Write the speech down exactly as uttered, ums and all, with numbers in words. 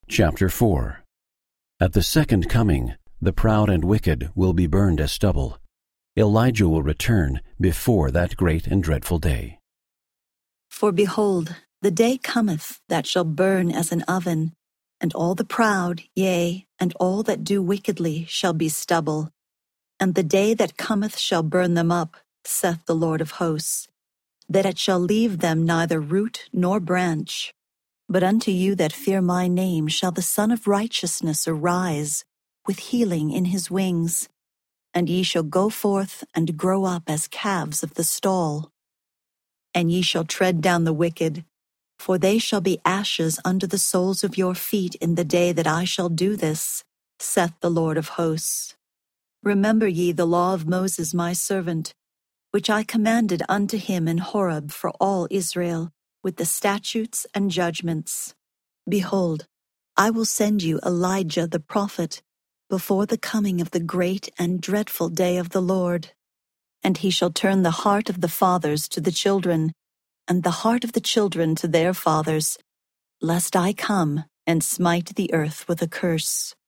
Chapter four. At the second coming, the proud and wicked will be burned as stubble. Elijah will return before that great and dreadful day. For behold, the day cometh that shall burn as an oven, and all the proud, yea, and all that do wickedly shall be stubble. And the day that cometh shall burn them up, saith the Lord of hosts, that it shall leave them neither root nor branch. But unto you that fear my name shall the Son of Righteousness arise, with healing in his wings. And ye shall go forth and grow up as calves of the stall. And ye shall tread down the wicked, for they shall be ashes under the soles of your feet in the day that I shall do this, saith the Lord of hosts. Remember ye the law of Moses my servant, which I commanded unto him in Horeb for all Israel, with the statutes and judgments. Behold, I will send you Elijah the prophet before the coming of the great and dreadful day of the Lord. And he shall turn the heart of the fathers to the children, and the heart of the children to their fathers, lest I come and smite the earth with a curse.